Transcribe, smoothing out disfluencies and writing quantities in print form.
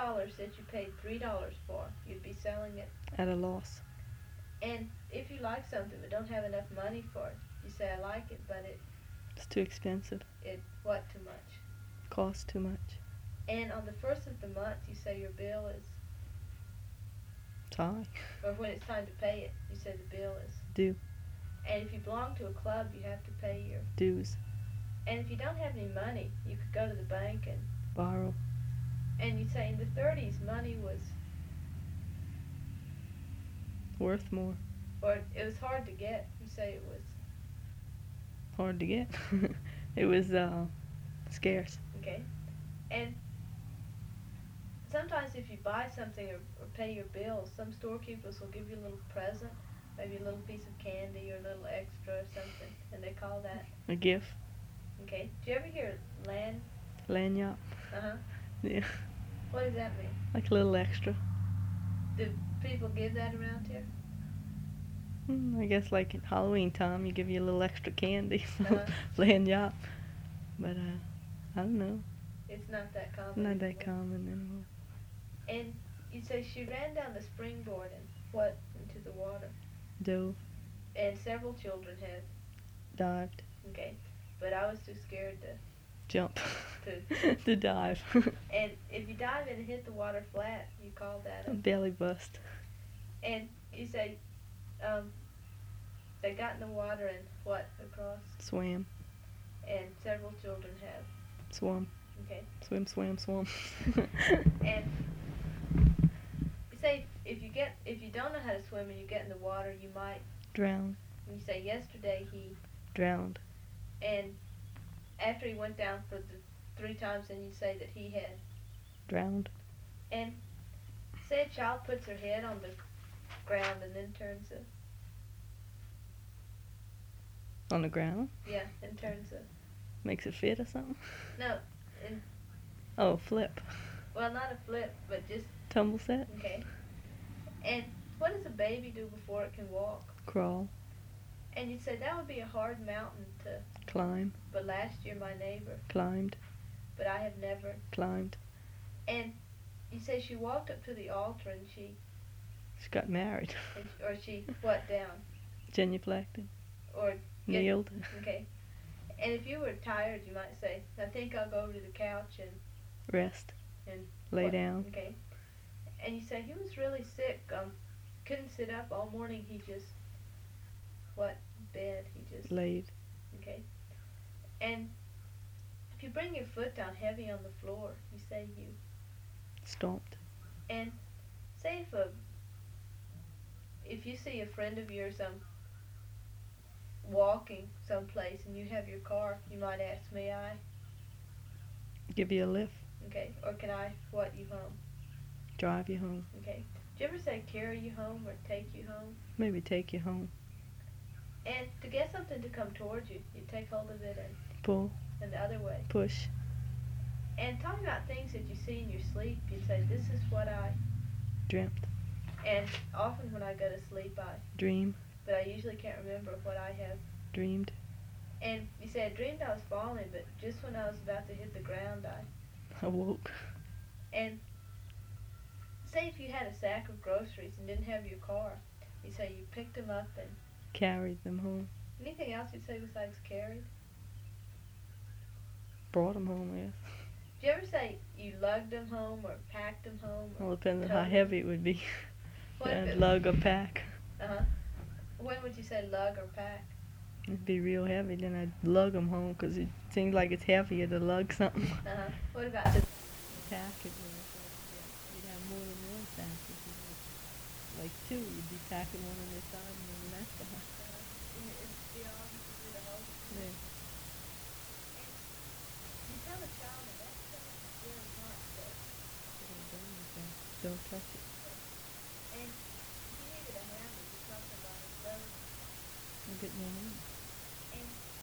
$2 that you paid $3 for, you'd be selling it. At a loss. And if you like something but don't have enough money for it, you say, I like it, but It's too expensive. what too much? Costs too much. And on the first of the month, you say your bill is, It's high. or when it's time to pay it, you say the bill is. Due. And if you belong to a club, you have to pay your. Dues. And if you don't have any money, you could go to the bank and. Borrow. And you say in the 30s, money was. Worth more. Or it was hard to get. You say it was. Hard to get. It was scarce. Okay. And sometimes if you buy something or pay your bills, some storekeepers will give you a little present, maybe a little piece of candy or a little extra or something, and they call that. A gift. Okay. Do you ever hear Lanyard. Uh-huh. Yeah. What does that mean? Like a little extra. Do people give that around here? I guess like at Halloween time, you give you a little extra candy. Uh-huh. Lanyard. But I don't know. It's not that common. Not that anymore. common anymore. And you say she ran down the springboard and what into the water? Dove. And several children have. Dived. Okay. But I was too scared to. Jump. To- To dive. And if you dive and hit the water flat, you call that A belly bust. And you say, they got in the water and what across? Swam. And several children have. Swam. Okay. Swim, swam, swam. And you say if you don't know how to swim and you get in the water, you might. Drown. And you say yesterday he. Drowned. And after he went down for the 3 times, then you say that he had. Drowned. And say a child puts her head on the ground and then turns it. On the ground. Yeah, and turns it. Makes it fit or something. No, and Oh, flip. well, not a flip, but just Tumble set. okay. And what does a baby do before it can walk? Crawl. And you'd say that would be a hard mountain to. Climb. But last year my neighbor, Climbed. but I have never. Climbed. And you say she walked up to the altar and she, She got married. or she what down, Genuflected. or Kneeled. okay. And if you were tired, you might say, I think I'll go over to the couch and Rest. and Lay what? down. Okay. And you say he was really sick. Couldn't sit up all morning. He just bed. He just Laid. okay. And if you bring your foot down heavy on the floor, you say you. Stomped. And say if you see a friend of yours walking someplace and you have your car, you might ask, may I? Give you a lift. Okay. Or can I what you home? Drive you home. Okay. Do you ever say carry you home or take you home? Maybe take you home. And to get something to come towards you, you take hold of it Pull. and the other way. Push. And talking about things that you see in your sleep, you say, this is what I. Dreamt. And often when I go to sleep, Dream. but I usually can't remember what I have. Dreamed. And you say, I dreamed I was falling, but just when I was about to hit the ground, Awoke. And say if you had a sack of groceries and didn't have your car, you say you picked them up and. Carried them home. Anything else you'd say besides carried? Brought them home, yes. Do you ever say you lugged them home or packed them home? Well, depends on how Totally. heavy it would be. What if it- Lug or pack. Uh-huh. When would you say lug or pack? It'd be real heavy, then I'd lug them home because it seems like it's heavier to lug something. Uh-huh. What about Pack it, you'd have more than one pack. If you had, like 2, you'd be packing one on this side and one on that side. Yeah. You tell a child that that's very hot stuff. Don't touch it. And if you needed a hammer, you tell somebody, I'll get one on.